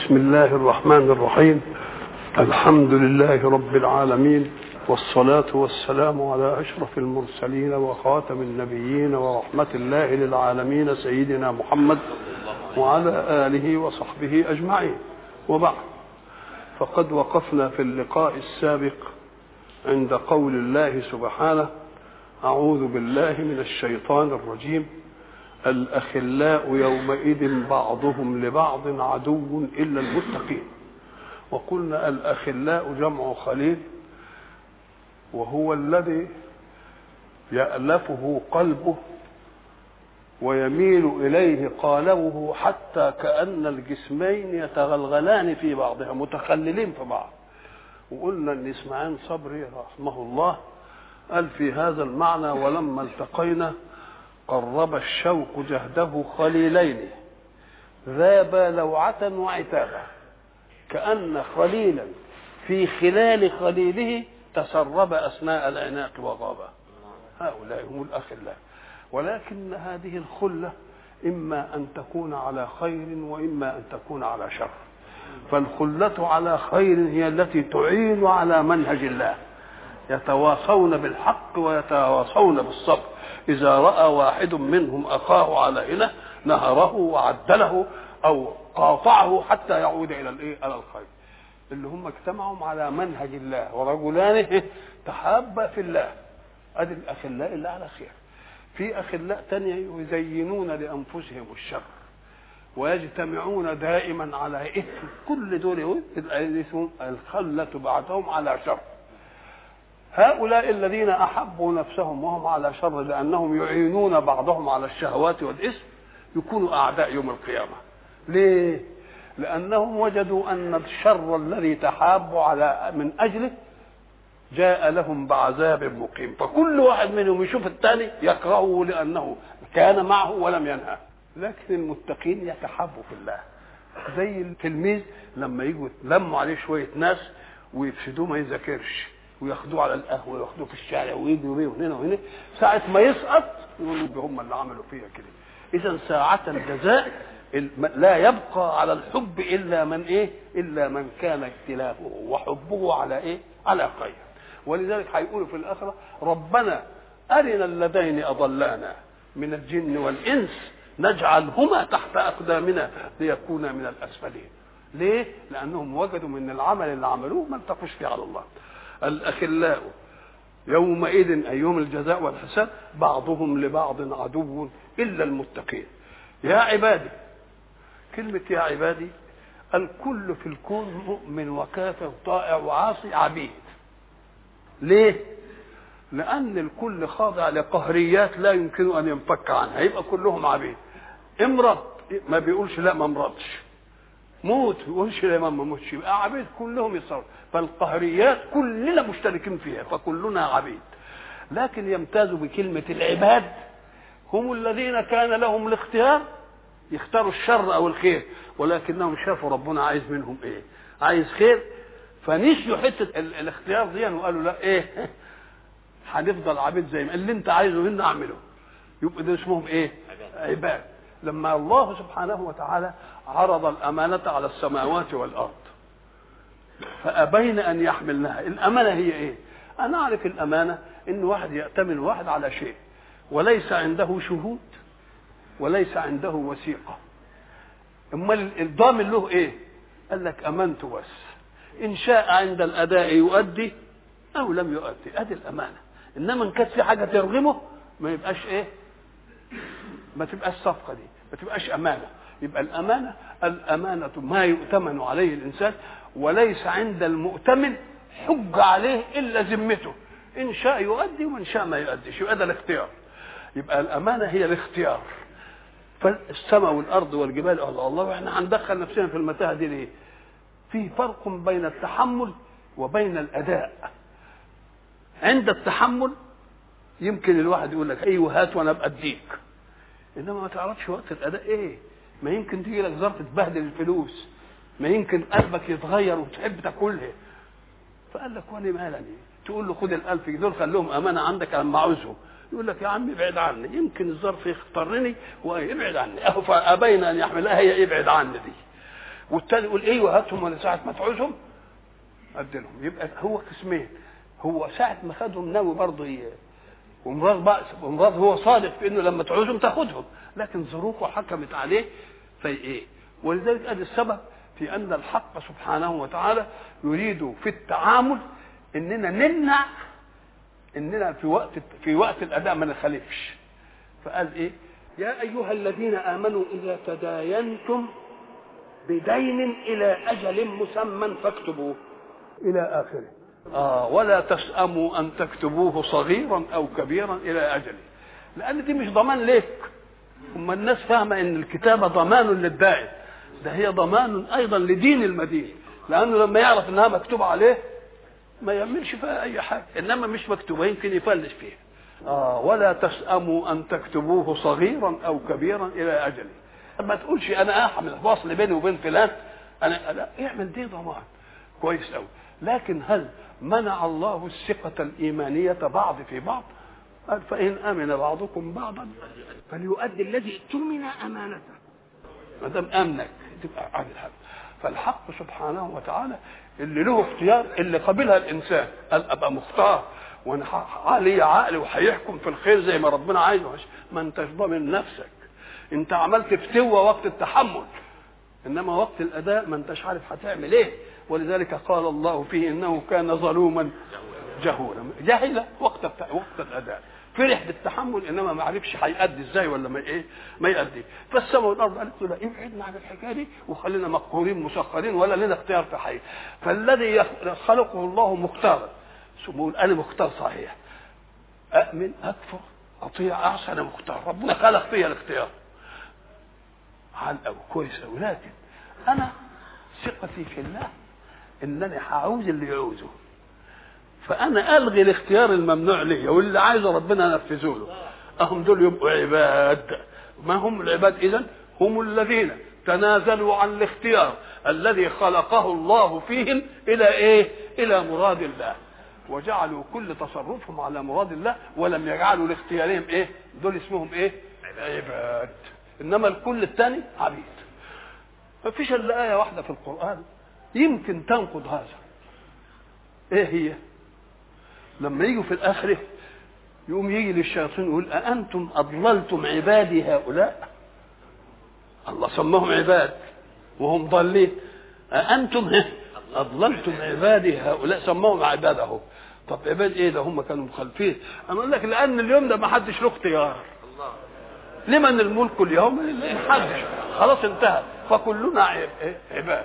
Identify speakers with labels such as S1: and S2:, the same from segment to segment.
S1: بسم الله الرحمن الرحيم. الحمد لله رب العالمين، والصلاة والسلام على أشرف المرسلين وخاتم النبيين ورحمة الله للعالمين سيدنا محمد وعلى آله وصحبه أجمعين. وبعد، فقد وقفنا في اللقاء السابق عند قول الله سبحانه: أعوذ بالله من الشيطان الرجيم، الأخلاء يومئذ بعضهم لبعض عدو إلا المتقين. وقلنا الأخلاء جمع خليل، وهو الذي يألفه قلبه ويميل إليه قالبه حتى كأن الجسمين يتغلغلان في بعضها متخللين في بعض. وقلنا أن إسماعيل صبري رحمه الله قال في هذا المعنى: ولما التقينا قرب الشوق جهده خليلين ذابا لوعة وعتابا، كأن خليلا في خلال خليله تسرب أثناء العناق وغابا. هؤلاء هم الأخلاء. ولكن هذه الخلة إما أن تكون على خير وإما أن تكون على شر. فالخلة على خير هي التي تعين على منهج الله، يتواصون بالحق ويتواصون بالصبر. إذا رأى واحد منهم أخاه على إله نهره وعدله أو قاطعه حتى يعود إلى الخير. اللي هم اجتمعوا على منهج الله، ورجلان تحابا في الله. أدي الأخلاء اللي على خير. في أخلاء تانية يزينون لأنفسهم الشر ويجتمعون دائما على إثم. كل دول الخلة بعضهم على شر. هؤلاء الذين أحبوا نفسهم وهم على شر لأنهم يعينون بعضهم على الشهوات والإثم يكونوا أعداء يوم القيامة. ليه؟ لأنهم وجدوا أن الشر الذي تحابوا على من أجله جاء لهم بعذاب مقيم، فكل واحد منهم يشوف الثاني يكرهه لأنه كان معه ولم ينهى. لكن المتقين يتحابوا في الله. زي التلميذ لما يجوا يلموا عليه شوية ناس ويفسدوه ما يذاكرش وياخدوه على القهوه وياخدوه في الشارع ويجروا بيه هنا وهنا، ساعه ما يسقط يقولوا هم اللي عملوا فيها كده. اذا ساعه الجزاء لا يبقى على الحب الا من الا من كان اختلافه وحبه على على خير. ولذلك هيقولوا في الاخره: ربنا ارنا اللذين اضلانا من الجن والانس نجعلهما تحت اقدامنا ليكونا من الاسفلين. ليه؟ لانهم وجدوا من العمل اللي عملوه ما التقوش فيه على الله. الأخلاء يومئذ أي يوم الجزاء والحساب بعضهم لبعض عدو إلا المتقين. يا عبادي، كلمة يا عبادي الكل في الكون مؤمن وكافر طائع وعاصي عبيد. ليه؟ لأن الكل خاضع لقهريات لا يمكن أن ينفك عنها، يبقى كلهم عبيد. امرض ما بيقولش لا ما امرضش، موت يقولش لا ما موتش، يبقى عبيد كلهم يصيروا. فالقهريات كلنا مشتركين فيها فكلنا عبيد. لكن يمتازوا بكلمة العباد هم الذين كان لهم الاختيار يختاروا الشر او الخير، ولكنهم شافوا ربنا عايز منهم عايز خير، فنسيوا حتة الاختيار دي وقالوا لا هنفضل عبيد زي ما اللي انت عايزه منا اعمله. يبقى ده اسمهم عباد. لما الله سبحانه وتعالى عرض الأمانة على السماوات والأرض فأبين أن يحملنها. الأمانة هي أنا أعرف الأمانة إن واحد يأتمن واحد على شيء وليس عنده شهود وليس عنده وثيقة. أمال الضامن له قال لك أمنت بس، إن شاء عند الأداء يؤدي أو لم يؤدي. أدي الأمانة. إنما إن كانت في حاجة ترغمه ما يبقاش ما تبقاش صفقة دي، ما تبقاش أمانة. يبقى الأمانة ما يؤتمن عليه الإنسان، وليس عند المؤتمن حج عليه إلا ذمته، إن شاء يؤدي ومن شاء ما يؤديش. يبقى ده الاختيار. يبقى الأمانة هي الاختيار. فالسماء والأرض والجبال الله، وإحنا هندخل نفسنا في المتاهة دي ليه؟ في فرق بين التحمل وبين الأداء. عند التحمل يمكن الواحد يقول لك هات وأنا أبقى أديك، إنما ما تعرفش وقت الأداء ما يمكن تيجي لك ظرف تبهدل الفلوس، ما يمكن قلبك يتغير وتحب تاكلها. فقال لك وانا مالني؟ تقول له خد ال1000 دول خليهم امانه عندك لما اعوزهم. يقول لك يا عم ابعد عني، يمكن الظرف يختارني ويبعد عني. فابين ان يحملها هي ابعد عني دي. والتاني يقول ايوه هاتهم ولا ساعه ما تعوزهم اديلهم. يبقى هو قسمين، هو ساعه ما خدهم ناوي برضه ومراد هو صادق في انه لما تعوزهم تاخدهم، لكن ظروفه حكمت عليه في ايه. ولذلك ادي السبب في ان الحق سبحانه وتعالى يريد في التعامل اننا نمنع اننا في وقت الاداء ما نخالفش. فقال ايه؟ يا ايها الذين امنوا اذا تداينتم بدين الى اجل مسمى فاكتبوه الى اخره. ولا تسأموا ان تكتبوه صغيرا او كبيرا الى اجله، لان دي مش ضمان لك. ثم الناس فاهمه ان الكتابه ضمان للدائن، ده هي ضمان ايضا لدين المدين، لانه لما يعرف انها مكتوب عليه ما يعملش فيها اي حاجه، انما مش مكتوبه يمكن يفلش فيها. ولا تسأموا ان تكتبوه صغيرا او كبيرا الى اجله. ما تقولش انا احمل فاصل بيني وبين فلان، انا لا، اعمل دي ضمان كويس قوي. لكن هل منع الله الثقة الإيمانية بعض في بعض؟ قال فإن أمن بعضكم بعضا فليؤدي الذي اؤتمن أمانته. ما دام أمنك تبقى عن الحق. فالحق سبحانه وتعالى اللي له اختيار، اللي قبلها الإنسان قال أبقى مختار وأنا علي عقلي وهيحكم في الخير زي ما ربنا عايزه، ما أنتش ضامن نفسك. أنت عملت فتوى وقت التحمل، إنما وقت الأداء ما أنتش عارف هتعمل إيه. ولذلك قال الله فيه انه كان ظلوما جهولا، جاهلا وقت الاداء، فرح بالتحمل انما ما عرفش هيأدي ازاي ولا ما يأدي. فالسماء والارض قالت له لا، ابعدنا عن الحكايه دي وخلينا مقهورين مسخرين ولا لنا اختيار في حي. فالذي خلقه الله مختارا، يقول انا مختار صحيح، اؤمن اكفر اطيع اعصى، انا مختار، ربنا خلق فيا الاختيار عال قوي كويس قوي. لكن انا ثقتي في الله انني هعوز اللي يعوزه، فانا الغي الاختيار الممنوع لي واللي عايزه ربنا انفذه له. اهم دول يبقوا عباد. ما هم العباد اذن؟ هم الذين تنازلوا عن الاختيار الذي خلقه الله فيهم الى ايه؟ الى مراد الله، وجعلوا كل تصرفهم على مراد الله ولم يجعلوا لاختيارهم ايه؟ دول اسمهم ايه؟ عباد. انما الكل الثاني عبيد. ما فيش الا ايه واحده في القران يمكن تنقض هذا. ايه هي؟ لما يجوا في الاخره يقوم يجي للشياطين يقول أأنتم أضللتم عبادي هؤلاء؟ الله سماهم عباد وهم ضالين. أأنتم أضللتم عبادي هؤلاء، سماهم عباده. طب عباد ايه ده؟ هم كانوا مخالفين. انا اقول لك لان اليوم ده ما حدش له اختيار. لمن الملك اليوم؟ لله، حدش، خلاص انتهى، فكلنا عباد.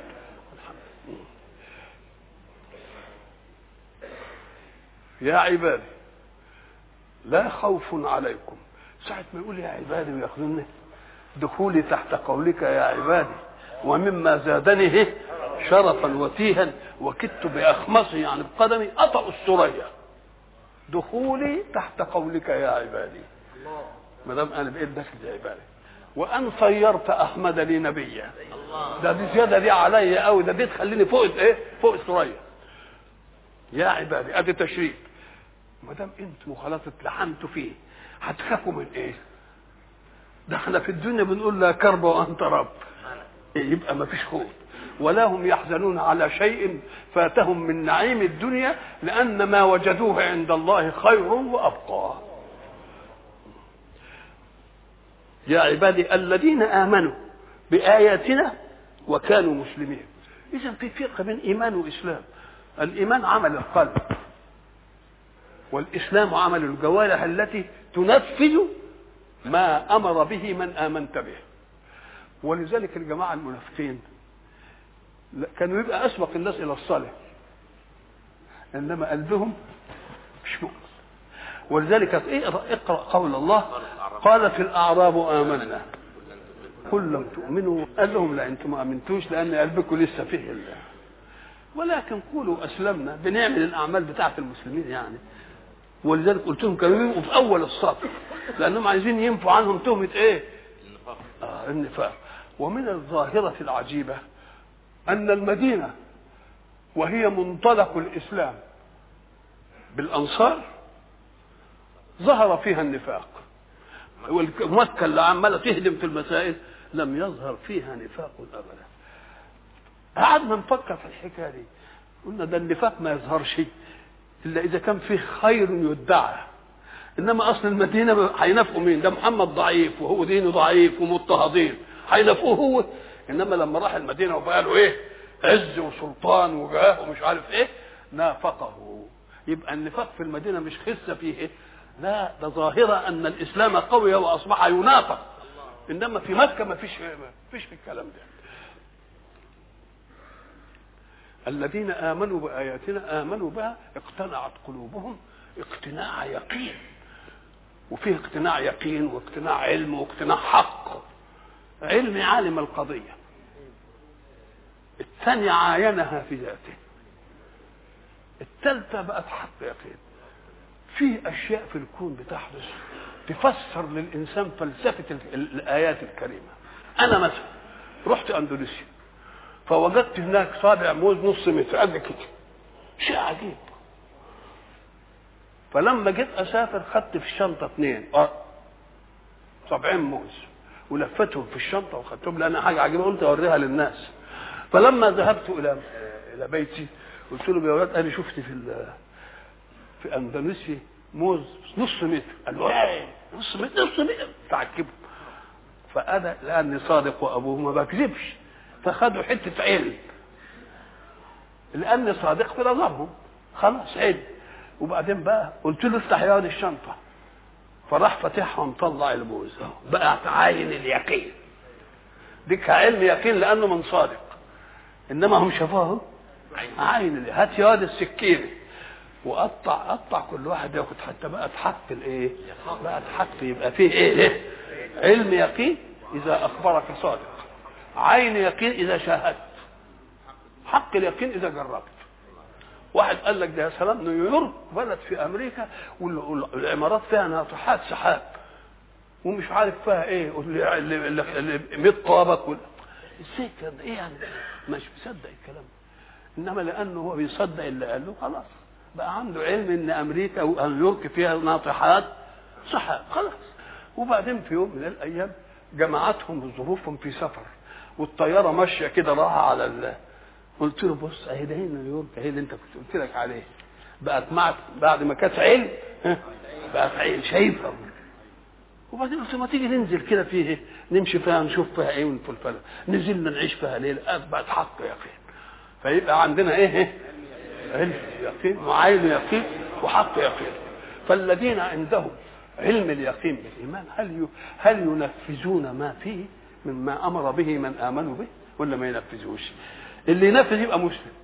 S1: يا عبادي لا خوف عليكم. ساعة ما يقول يا عبادي وياخذوني دخولي تحت قولك يا عبادي، ومما زادني شرفا وتيها وكدت بأخمصي يعني بقدمي أطأ الثريا. دخولي تحت قولك يا عبادي، ما دام انا بقيت داخل يا عبادي. وان صيرت احمد لي نبيا، ده دي زياده دي عليا قوي، ده دي تخليني فوق ايه؟ فوق الثريا. يا عبادي ادي تشريف. ما دام انتم خلاص اتلحمتوا فيه هتخافوا من ايه؟ ده احنا في الدنيا بنقول لا كرب وانت رب، يبقى ما فيش خوف. ولا هم يحزنون على شيء فاتهم من نعيم الدنيا لأن ما وجدوه عند الله خير وأبقى. يا عبادي الذين آمنوا بآياتنا وكانوا مسلمين. إذن في فرق بين إيمان وإسلام. الإيمان عمل القلب، والإسلام عمل الجوارح التي تنفذ ما أمر به من آمنت به. ولذلك الجماعة المنافقين كانوا يبقى أسبق الناس إلى الصلاة، إنما قلبهم مش مؤمن. ولذلك اقرأ قول الله قالت الأعراب آمنا قل لم تؤمنوا، قال لهم لا أنتم ما آمنتوش لأن قلبكم لسه فيه الله، ولكن قولوا أسلمنا، بنعمل الأعمال بتاعة المسلمين يعني. ولذلك قلت لهم كانوا يبقوا في أول الصف لأنهم عايزين ينفوا عنهم تهمة إيه؟ النفاق. ومن الظاهرة العجيبة أن المدينة وهي منطلق الإسلام بالأنصار ظهر فيها النفاق، ومكة اللي عمالة تهدم في المسائل لم يظهر فيها نفاق أبدا. قعدنا نفكر في الحكايه دي، قلنا ده النفاق ما يظهرش الا اذا كان فيه خير يدعى، انما اصل المدينه هينافقوا مين؟ ده محمد ضعيف وهو دينه ضعيف ومضطهدين، هينافقوه هو. انما لما راح المدينه وبقى له ايه؟ عز وسلطان وجاه ومش عارف ايه، نافقه. يبقى النفاق في المدينه مش خسه فيه إيه؟ لا، ده ظاهره ان الاسلام قوي واصبح ينافق. انما في مكه ما فيش الكلام ده. الذين آمنوا بآياتنا آمنوا بها اقتنعت قلوبهم اقتناع يقين، وفيه اقتناع يقين واقتناع علم واقتناع حق. علم عالم القضية، الثانية عاينها في ذاته، الثالثة بقت حق يقين. فيه أشياء في الكون بتحدث تفسر للإنسان فلسفة الآيات الكريمة. أنا مثلا رحت أندونيسيا فوجدت هناك صابع موز نص متر قد كده، شيء عجيب. فلما جيت اسافر خدت في الشنطه 70 موز ولفتهم في الشنطه وخدتهم، لان حاجه عجيبه قلت اوريها للناس. فلما ذهبت الى بيتي قلت لهم يا ولاد انا شفت في اندونيسيا موز نص متر. قالوا ايه نص متر تعجبوا. فانا لاني صادق وابوه ما بكذبش، فخدوا حته علم لاني صادق في نظرهم، خلاص علم. وبعدين بقى قلت له افتح يا الشنطه، فراح فاتحها ومطلع الموز بقى عاين اليقين. دي كعلم يقين لانه من صادق، انما هم شافوه عاين. هات يا السكينه وقطع كل واحد ياخد حتى بقى تحط الايه، بقى تحط يبقى فيه ايه؟ علم يقين اذا اخبرك صادق، عين يقين اذا شاهدت، حق اليقين اذا جربت. واحد قال لك ده يا سلام نيويورك بلد في امريكا والعمارات فيها ناطحات سحاب ومش عارف فيها ايه اللي 100 طابق ازاي كده ايه يعني؟ مش مصدق الكلام. انما لانه هو بيصدق اللي قال له خلاص بقى عنده علم ان امريكا ونيويورك فيها ناطحات سحاب خلاص. وبعدين في يوم من الايام جمعتهم ظروفهم في سفر والطياره ماشيه كده راحه على قلت له بص اهي ده نيويورك اهي اللي انت كنت قلت لك عليه، بقت معك بعد ما كانت عين بقت عين شايفها. وبعدين قلت ما تيجي ننزل كده فيه نمشي فيها نشوف فيها ايه ونفلفلها. نزلنا نعيش فيها ليله بقت حق يقين. فيبقى عندنا ايه؟ علم يقين وعين يقين وحق يقين. فالذين عندهم علم اليقين بالايمان هل ينفذون ما فيه مما امر به من امنوا به ولا ما ينفذوش؟ اللي ينفذ يبقى مسلم،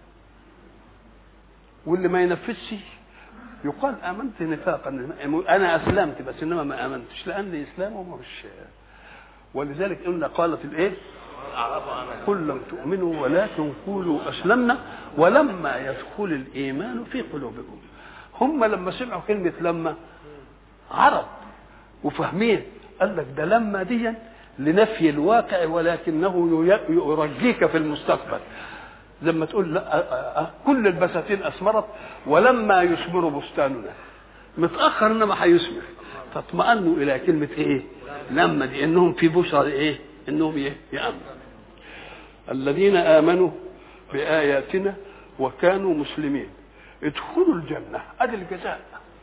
S1: واللي ما ينفذش يقال امنت نفاقا، انا اسلمت بس انما ما امنتش لان اسلامه مش. ولذلك قلنا قالت الايه؟ قل لم تؤمنوا ولكن قولوا اسلمنا ولما يدخل الايمان في قلوبكم. هم لما سمعوا كلمه لما عرب وفهمين قال لك ده لما دي لنفي الواقع ولكنه يرجيك في المستقبل. لما تقول لا كل البساتين اثمرت ولما يثمر بستاننا، متاخر انما هيثمر. فاطمأنوا الى كلمه ايه؟ لما دي انهم في بشرى ايه؟ انهم يامنوا. الذين امنوا باياتنا وكانوا مسلمين ادخلوا الجنه. ادي الجزاء.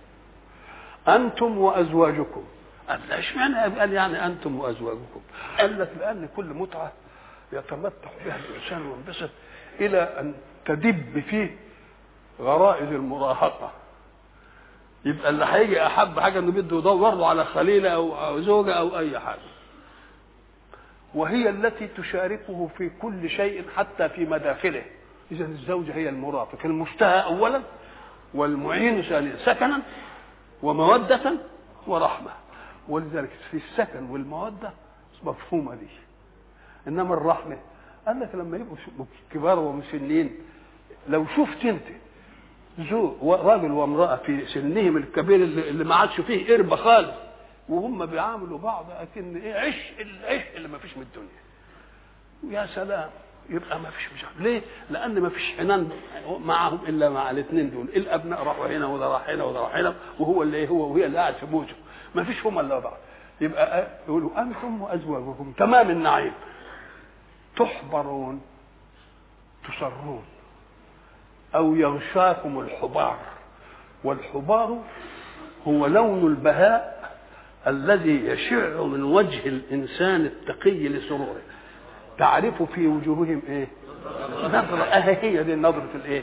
S1: انتم وازواجكم. قال لا اشمعنى قال يعني انتم وازواجكم؟ قال لك لان كل متعه يتمتع بها الانسان وينبسط الى ان تدب فيه غرائز المراهقه. يبقى اللي هيجي احب حاجه انه بده يدور له على خليله او زوجه او اي حاجه، وهي التي تشاركه في كل شيء حتى في مداخله. اذا الزوجه هي المرافق المشتهى اولا والمعين ثانيا، سكنا وموده ورحمه. ولذلك في السكن والموده مفهومه دي. انما الرحمه قال لك لما يبقوا كبار ومسنين، لو شفت انت راجل وامراه في سنهم الكبير اللي ما عادش فيه قربه خالص وهم بيعاملوا بعض اكن ايه العشق اللي ما فيش من الدنيا، يا سلام. يبقى ما فيش مشاكل. ليه؟ لان ما فيش حنان معهم الا مع الاثنين دول. الابناء راحوا هنا وده راح هنا وده راح هنا وهو اللي هو وهي اللي قاعد في بوجه، ما فيش هم الا بعض. يبقى يقولوا انتم وازواجكم تمام النعيم تحبرون تصرون أو يغشاكم الحبار. والحبار هو لون البهاء الذي يشع من وجه الإنسان التقي لسروره، تعرف في وجوههم ايه؟ نظرة. هي دي نظرة الايه؟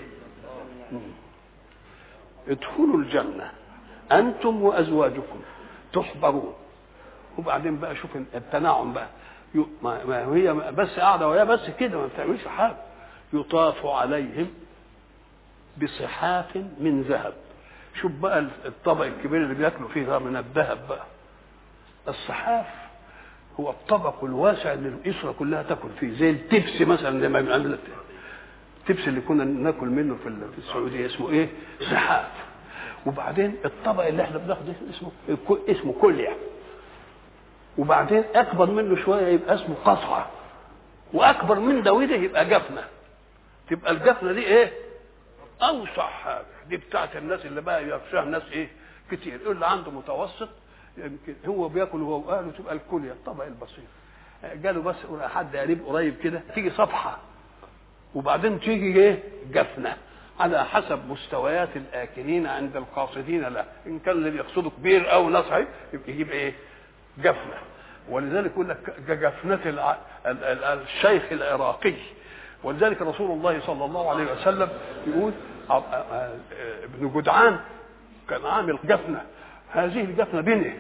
S1: ادخلوا الجنة أنتم وأزواجكم تحبرون. وبعدين بقى شوف التناعم بقى، ما هي بس قاعدة وهي بس كده ما بتعملش حاجة. يطاف عليهم بصحاف من ذهب. شوف بقى الطبق الكبير اللي بياكلوا فيه ده من الذهب بقى. الصحاف هو الطبق الواسع اللي الاسره كلها تاكل فيه، زي التبس مثلا لما بنعمل التبس اللي كنا ناكل منه في السعوديه اسمه ايه؟ صحاف. وبعدين الطبق اللي احنا بناخده اسمه كلية. وبعدين اكبر منه شويه يبقى اسمه قطعه، واكبر من ده وده يبقى جفنه. تبقى الجفنه دي ايه؟ اوسع حاجه. دي بتاعت الناس اللي بقى يخشاها الناس ايه؟ كتير. اللي عنده متوسط يمكن هو بياكل هو واهله تبقى الكليه الطبق البسيط. جاله بس حد قريب قريب كده تيجي صفحه، وبعدين تيجي ايه؟ جفنه، على حسب مستويات الاكلين عند القاصدين له. ان كان اللي يقصده كبير او نصعي يبقى يجيب ايه؟ جفنه. ولذلك يقول لك جفنه الشيخ العراقي. ولذلك رسول الله صلى الله عليه وسلم يقول ابن جدعان كان عامل جفنه، هذه الجفنه بنه،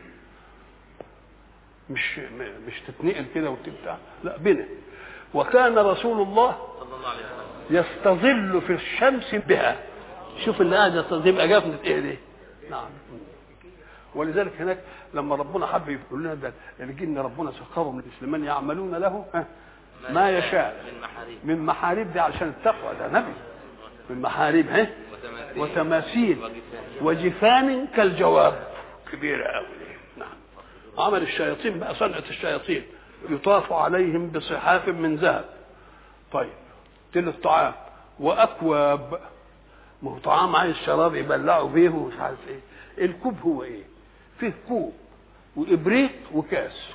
S1: مش تتنقل كده وتبتاع، لا بنه. وكان رسول الله يستظل في الشمس بها. شوف اللي قاعد يستظل يبقى جفنه ايه دي؟ نعم. ولذلك هناك لما ربنا حب يقول لنا ده الجن ربنا سخرهم لمن يعملون له ما يشاء من محاريب دي علشان التقوى، ده نبي. من محاريب وتماثيل وجفان كالجواب، كبيرة قوي. نعم. عمل الشياطين بقى صنعة الشياطين. يطاف عليهم بصحاف من ذهب. طيب تل الطعام وأكواب، ما هو طعام عايز شراب يبلعوا بيه ومش عارف ايه. الكوب هو ايه؟ فيه كوب وإبريق وكاس.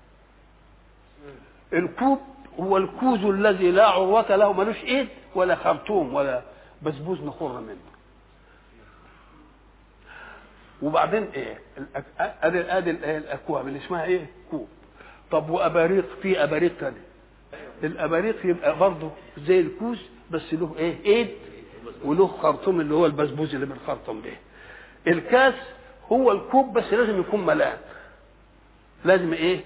S1: الكوب هو الكوز الذي لا عروة له، ملوش ايد ولا خرطوم ولا بسبوس نخر منه. وبعدين ايه؟ ادي الاكواب اللي اسمها ايه؟ كوب. طب واباريق، في اباريق ثانيه. الاباريق يبقى برضه زي الكوز بس له ايه؟ ايد وله خرطوم اللي هو البسبوس اللي بنخرطم به. الكاس هو الكوب بس لازم يكون ملان، لازم ايه؟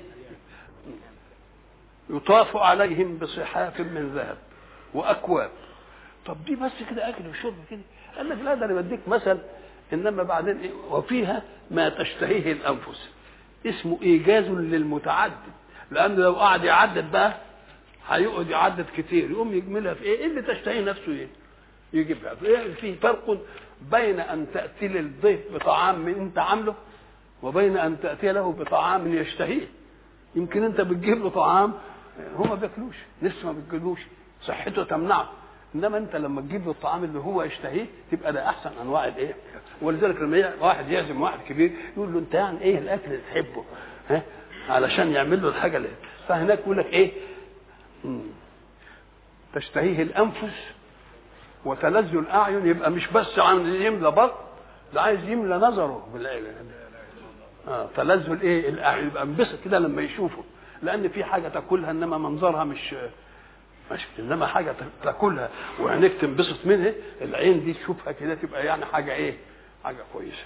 S1: يطاف عليهم بصحاف من ذهب واكواب. طب دي بس كده اكل وشرب كده؟ قال لك لا، ده انا بديك مثل. انما بعدين إيه؟ وفيها ما تشتهيه الانفس. اسمه ايجاز للمتعدد، لانه لو قعد يعدد بقى هيقعد يعدد كتير، يقوم يجملها في ايه اللي تشتهيه نفسه ايه؟ يجيبها. يعني في فرق بين ان تاتي للضيف بطعام من انت عامله وبين ان تاتي له بطعام يشتهيه. يمكن انت بتجيب له طعام هو ما بياكلوش، لسه ما بياكلوش، صحته تمنعه. انما انت لما تجيب له الطعام اللي هو يشتهيه تبقى ده احسن انواع الايه. ولذلك لما واحد يعزم واحد كبير يقول له انت يعني ايه الاكل اللي تحبه؟ ها؟ علشان يعمل له الحاجه اللي فهناك يقول لك ايه؟ تشتهيه الانفس وتلذ الاعين. يبقى مش بس عايز يملى بطن، ده عايز يملى نظره بالعين. تلذ الايه؟ الاعين. يبقى انبسط كده لما يشوفه، لان في حاجه تاكلها انما منظرها مش انما حاجه تاكلها وعينيك تنبسط منها. العين دي تشوفها كده تبقى يعني حاجه ايه؟ حاجه كويسه.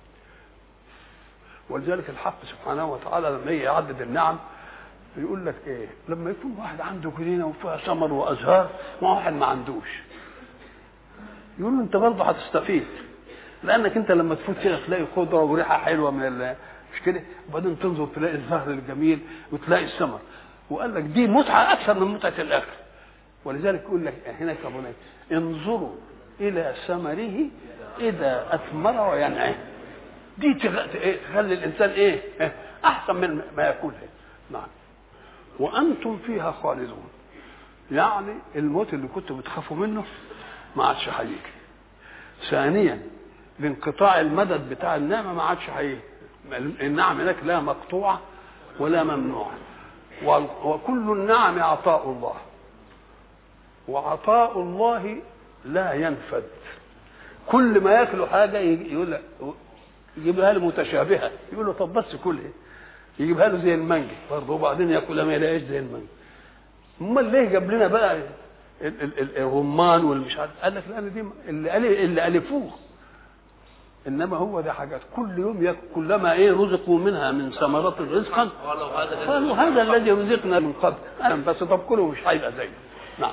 S1: ولذلك الحق سبحانه وتعالى لما يعدد النعم يقول لك ايه؟ لما يكون واحد عنده جنينه وفيها ثمر وازهار واحد ما عندوش، يقول له انت برضه هتستفيد، لانك انت لما تفوت كده تلاقي خضره وريحه حلوه من مش كده، وبعدين تنظر تلاقي الزهر الجميل وتلاقي الثمر. وقال لك دي متعه اكثر من متعه الاكل. ولذلك يقول لك هنا كمان انظروا الى ثمره اذا اثمر وينعم. دي تخلي الانسان ايه؟ احسن من ما ياكلها. نعم. وانتم فيها خالدون، يعني الموت اللي كنتوا بتخافوا منه ما عادش هيجي. ثانيا لانقطاع المدد بتاع النعمه ما عادش هيجي. النعم هناك لا مقطوعه ولا ممنوعه، وكل النعم عطاء الله، وعطاء الله لا ينفد. كل ما ياكلوا حاجه يقول يجيبها له متشابهه، يقول له طب بس كلها، يجيبها له زي المانجا برضه، وبعدين ياكلها ما يلاقيش زي المانجا. امال ليه جاب لنا بقى الرمان والمش عارف؟ قال لك لان دي اللي الفوه، انما هو ده حاجات كل يوم ياكل، كلما رزقوا منها من ثمرات رزقا قالوا هذا الذي رزقنا من قبل، بس طب كله مش هيبقى زيه. نعم.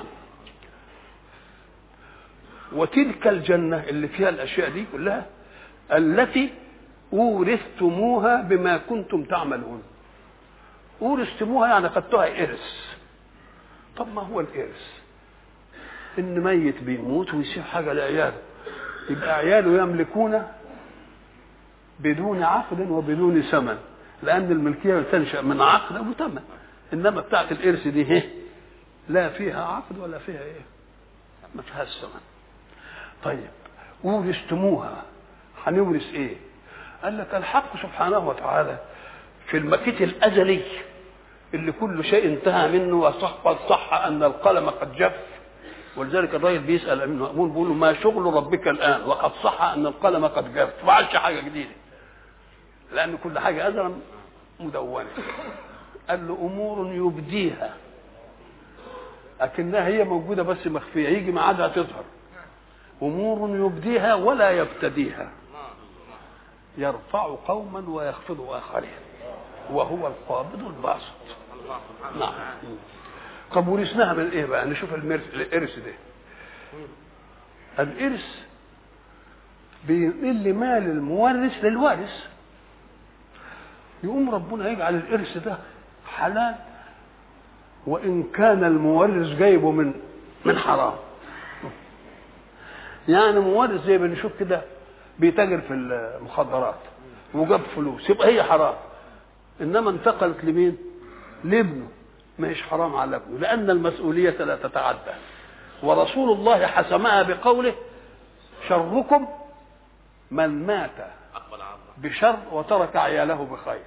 S1: وتلك الجنة اللي فيها الأشياء دي كلها التي أورثتموها بما كنتم تعملون. أورثتموها يعني خدتوها إرث. طب ما هو الإرث؟ إن ميت بيموت ويسيب حاجة لعياله، يبقى عياله يملكون بدون عقد وبدون ثمن، لأن الملكية تنشأ من عقد أو ثمن. إنما بتاعت الإرث دي لا فيها عقد ولا فيها ما فيهاش ثمن. طيب ورثتموها، هنورث ايه؟ قال لك الحق سبحانه وتعالى في المكيت الازلي اللي كل شيء انتهى منه وصح ان القلم قد جف، ولذلك الراجل بيسال المأمون بيقول له ما شغل ربك الان وقد صح ان القلم قد جف، ما عادش حاجه جديده لان كل حاجه ازلا مدونه. قال له امور يبديها لكنها هي موجوده بس مخفيه، يجي ميعادها تظهر. امور يبديها ولا يبتديها، يرفع قوما ويخفض اخرين وهو القابض الباسط. نعم. طب ورثناها من ايه بقى؟ نشوف الارث ده. الارث بينقل مال المورث للوارث، يقوم ربنا يجعل الارث ده حلال وان كان المورث جايبه من حرام. يعني مورث زي بنشوف كده بيتاجر في المخدرات وجاب فلوس، يبقى هي حرام. انما انتقلت لمين؟ لابنه، ما هيش حرام على ابنه، لان المسؤوليه لا تتعدى. ورسول الله حسمها بقوله شركم من مات بشر وترك عياله بخير.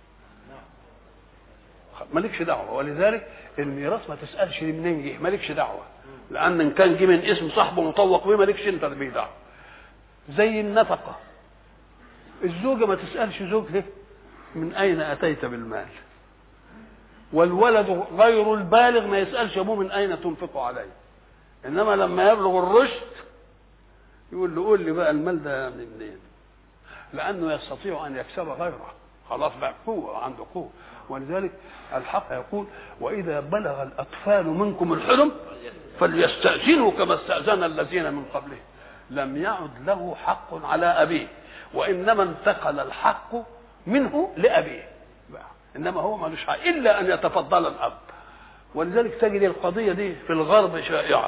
S1: مالكش دعوه. ولذلك الميراث ما تسالش منين جه، مالكش دعوه، لان ان كان جه من اسم صاحبه مطوق بيه مالكش انت بيه دعوه. زي النفقه، الزوجه ما تسالش زوجها من اين اتيت بالمال، والولد غير البالغ ما يسالش ابوه من اين تنفق عليه. انما لما يبلغ الرشد يقول له قول لي بقى المال ده منين، لانه يستطيع ان يكسب غيره، خلاص بقى قوه، عنده قوه. ولذلك الحق يقول واذا بلغ الاطفال منكم الحلم فليستأذنوا كما استأذن الذين من قبله. لم يعد له حق على أبيه، وإنما انتقل الحق منه لأبيه، إنما هو مالوش حق إلا أن يتفضل الأب. ولذلك تجد القضية دي في الغرب شائعة،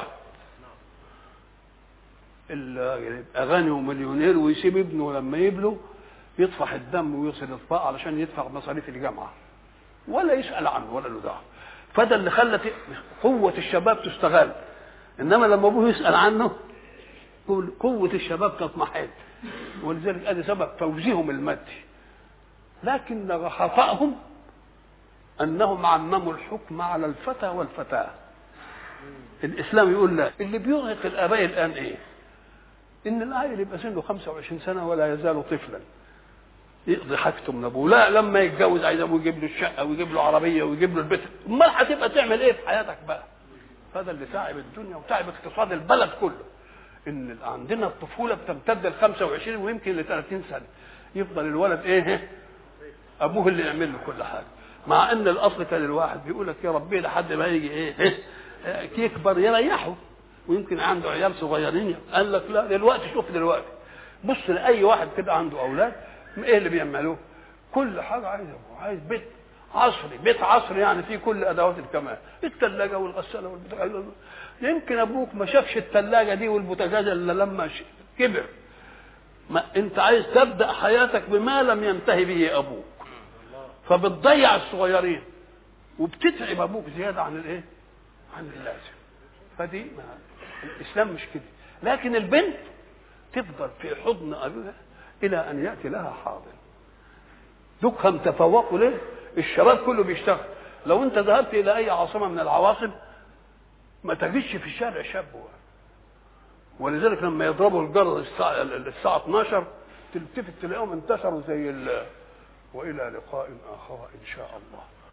S1: يبقى غني ومليونير ويسيب ابنه لما يبلغ يطفح الدم ويوصل الإطفاء علشان يدفع مصاريف الجامعة ولا يسأل عنه ولا له دعوة. فده اللي خلت قوة الشباب تستغل، إنما لما أبوه يسأل عنه قوة الشباب تطمحن. ولذلك هذا سبب فوزهم المادي. لكن خطأهم أنهم عمموا الحكم على الفتى والفتاة. الإسلام يقول لا، اللي بيرهق الآباء الآن إيه؟ إن العيل يبقى سنه 25 سنة ولا يزال طفلا يقضي حاجته من ابوه، لا لما يتجوز عايز ابوه يجيب له الشقه ويجيب له عربيه ويجيب له البيت. امال هتبقى تعمل ايه في حياتك بقى؟ هذا اللي تعب الدنيا وتعب اقتصاد البلد كله، ان عندنا الطفوله بتمتد ل 25 ويمكن ل 30 سنه، يفضل الولد ابوه اللي يعمل له كل حاجه، مع ان الاصل كان الواحد بيقول لك يا ربي لحد ما يجي يكبر يريحه ويمكن عنده عيال صغيرين. قال لك لا دلوقتي، شوف دلوقتي بص لاي واحد كده عنده اولاد ايه اللي بيعملوه؟ كل حاجه عايز بيت عصري يعني فيه كل ادوات الكمال، الثلاجه والغساله والبوتاجاز. يمكن ابوك ما شافش الثلاجه دي والبوتاجاز الا لما كبر. ما انت عايز تبدا حياتك بما لم ينتهي به ابوك، فبتضيع الصغيرين وبتتعب ابوك زياده عن عن اللازم. فدي الاسلام مش كده. لكن البنت تفضل في حضن ابوها الى ان ياتي لها حاضر. دكهم تفوقوا ليه؟ الشباب كله بيشتغل. لو انت ذهبت الى اي عاصمه من العواصم ما تجدش في الشارع شاب. ولذلك لما يضربوا الجرس الساعة 12 تلتفت تلاقيهم انتشروا زي والى لقاء اخر ان شاء الله.